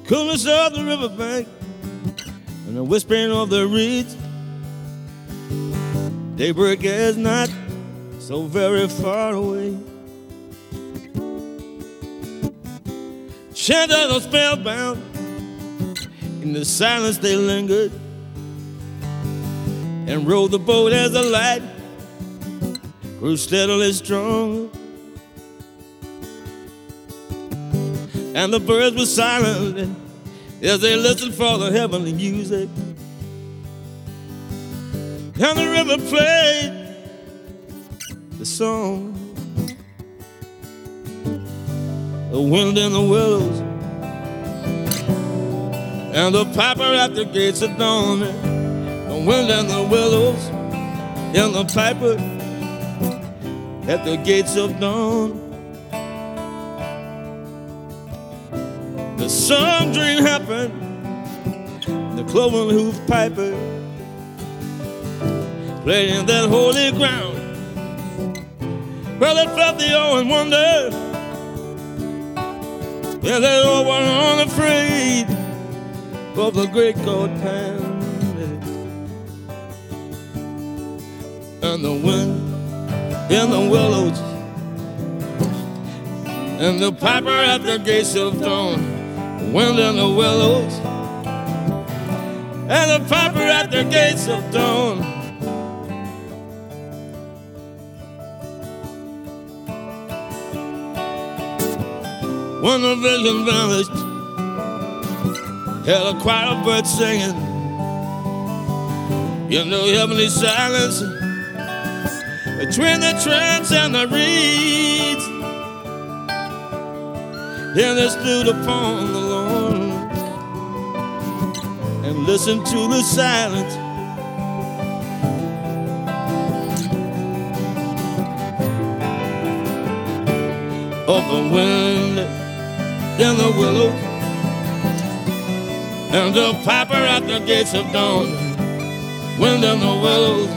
coolness of the riverbank and the whispering of the reeds. Daybreak is not so very far away. Shanties are spellbound, in the silence they lingered and rowed the boat as the light grew steadily strong. And the birds were silent as they listened for the heavenly music. And the river played the song. The wind in the willows and the piper at the gates of dawn. The wind and the willows and the piper at the gates of dawn. The sun dream happened, the cloven hoof piper played in that holy ground where they felt the awe and wonder. Yeah, they all were unafraid of the great God Pan. And the wind in the willows and the piper at the gates of dawn. The wind in the willows and the piper at the gates of dawn. When the vision vanished, held a choir of birds singing in the heavenly silence between the trance and the reeds. Then they stood upon the lawn and listened to the silence of the wind in the willow and the piper at the gates of dawn. Wind in the willows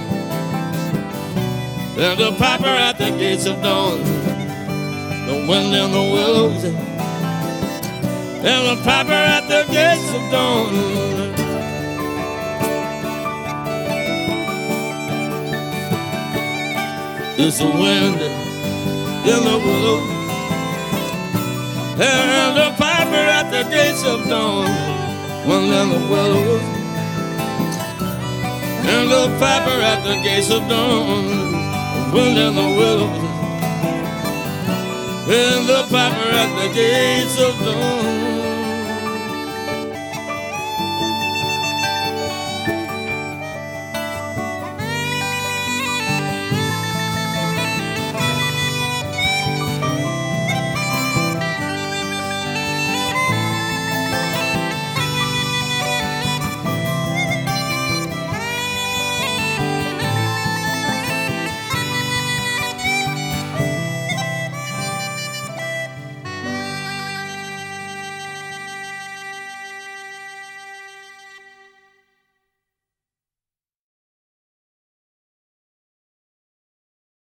and the piper at the gates of dawn. The wind in the willows and the piper at the gates of dawn. It's the wind in the willow and the piper at the gates of dawn. Wind in the willows and the piper at the gates of dawn. Wind in the willows and the piper at the gates of dawn.